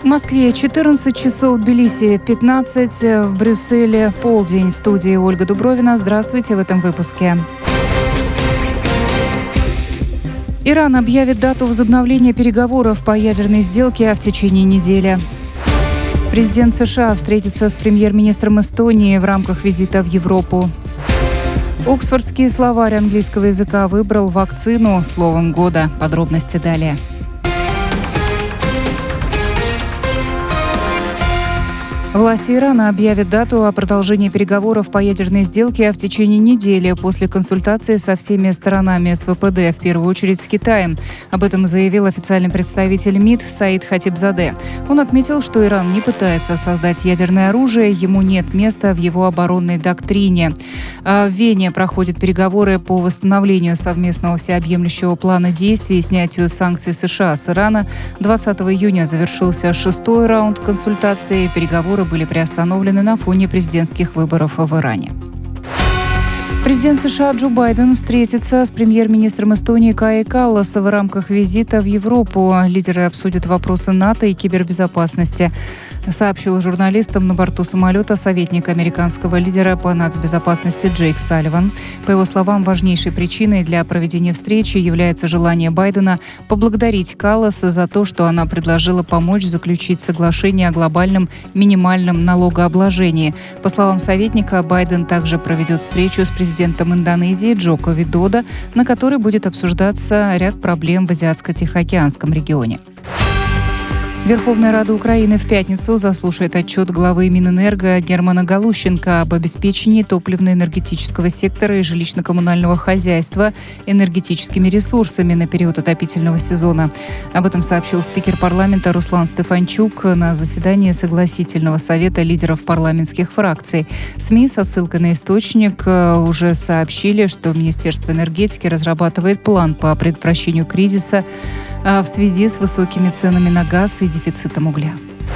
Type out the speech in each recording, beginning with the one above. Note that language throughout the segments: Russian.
В Москве 14 часов, в Тбилиси 15, в Брюсселе полдень. В студии Ольга Дубровина. Здравствуйте в этом выпуске. Иран объявит дату возобновления переговоров по ядерной сделке в течение недели. Президент США встретится с премьер-министром Эстонии в рамках визита в Европу. Оксфордский словарь английского языка выбрал вакцину словом года. Подробности далее. Власти Ирана объявят дату о продолжении переговоров по ядерной сделке в течение недели после консультации со всеми сторонами СВПД, в первую очередь с Китаем. Об этом заявил официальный представитель МИД Саид Хатибзаде. Он отметил, что Иран не пытается создать ядерное оружие, ему нет места в его оборонной доктрине. В Вене проходят переговоры по восстановлению совместного всеобъемлющего плана действий и снятию санкций США с Ирана. 20 июня завершился 6-й раунд консультаций. Переговоры были приостановлены на фоне президентских выборов в Иране. Президент США Джо Байден встретится с премьер-министром Эстонии Каи Калласом в рамках визита в Европу. Лидеры обсудят вопросы НАТО и кибербезопасности, сообщил журналистам на борту самолета советник американского лидера по нацбезопасности Джейк Салливан. По его словам, важнейшей причиной для проведения встречи является желание Байдена поблагодарить Калласа за то, что она предложила помочь заключить соглашение о глобальном минимальном налогообложении. По словам советника, Байден также проведет встречу с президентом Индонезии Джоко Видодо, на которой будет обсуждаться ряд проблем в Азиатско-Тихоокеанском регионе. Верховная Рада Украины в пятницу заслушает отчет главы Минэнерго Германа Галущенко об обеспечении топливно-энергетического сектора и жилищно-коммунального хозяйства энергетическими ресурсами на период отопительного сезона. Об этом сообщил спикер парламента Руслан Стефанчук на заседании согласительного совета лидеров парламентских фракций. СМИ со ссылкой на источник уже сообщили, что Министерство энергетики разрабатывает план по предотвращению кризиса в связи с высокими ценами на газ и дефицитом угля.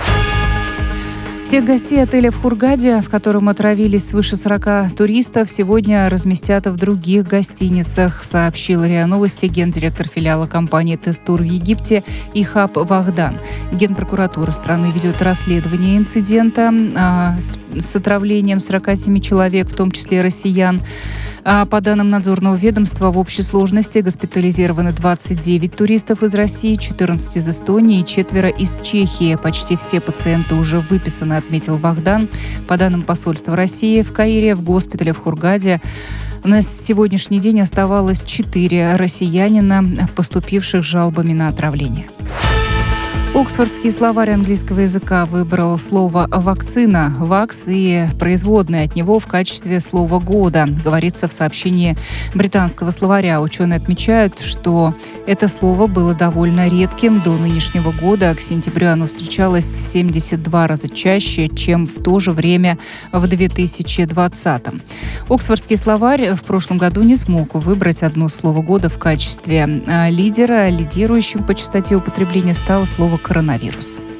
Всех гостей отеля в Хургаде, в котором отравились свыше 40 туристов, сегодня разместят в других гостиницах, сообщил РИА Новости гендиректор филиала компании «Тестур» в Египте Ихаб Вахдан. Генпрокуратура страны ведет расследование инцидента с отравлением 47 человек, в том числе россиян. По данным надзорного ведомства, в общей сложности госпитализированы 29 туристов из России, 14 из Эстонии и 4 из Чехии. Почти все пациенты уже выписаны, отметил Вахдан. По данным посольства России в Каире, в госпитале в Хургаде на сегодняшний день оставалось 4 россиянина, поступивших с жалобами на отравление. Оксфордский словарь английского языка выбрал слово «вакцина», «вакс» и производные от него в качестве слова года, говорится в сообщении британского словаря. Ученые отмечают, что это слово было довольно редким до нынешнего года. К сентябрю оно встречалось в 72 раза чаще, чем в то же время в 2020-м. Оксфордский словарь в прошлом году не смог выбрать одно слово года в качестве лидера. Лидирующим по частоте употребления стало слово «коронавирус».